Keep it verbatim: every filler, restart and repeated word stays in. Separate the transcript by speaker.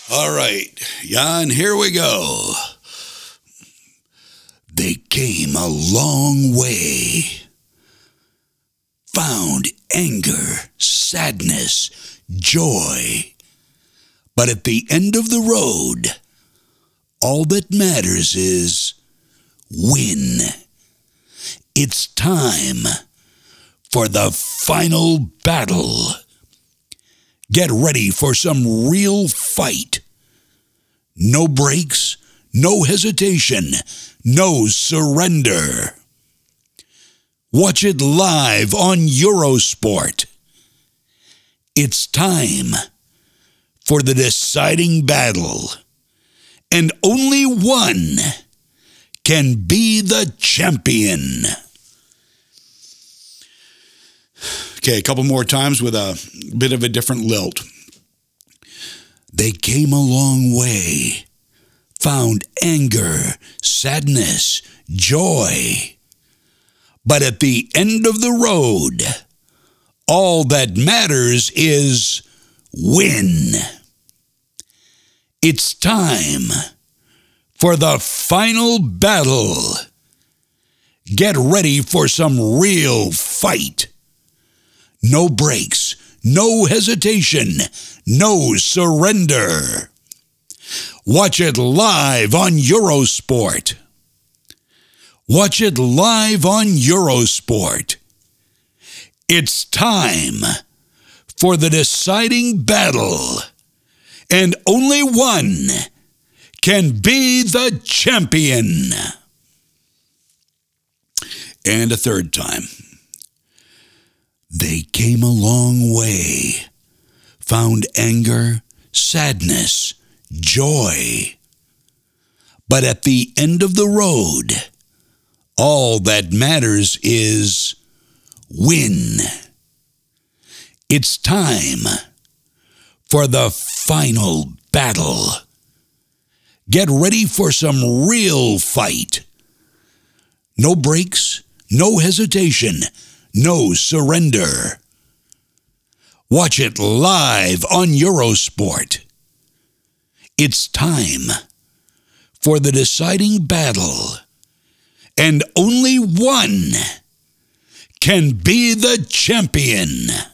Speaker 1: All right, Jan, here we go. They came a long way, found anger, sadness, joy. But at the end of the road, all that matters is win. It's time for the final battle. Get ready for some real fight. No breaks, no hesitation, no surrender. Watch it live on Eurosport. It's time for the deciding battle, and only one can be the champion. Okay, a couple more times with a bit of a different lilt. They came a long way, found anger, sadness, joy. But at the end of the road, all that matters is win. It's time for the final battle. Get ready for some real fight. No breaks, no hesitation, no surrender. Watch it live on Eurosport. Watch it live on Eurosport. It's time for the deciding battle, and only one can be the champion. And a third time. They came a long way, found anger, sadness, joy. But at the end of the road, all that matters is win. It's time for the final battle. Get ready for some real fight. No breaks, no hesitation, no surrender. Watch it live on Eurosport. It's time for the deciding battle, and only one can be the champion.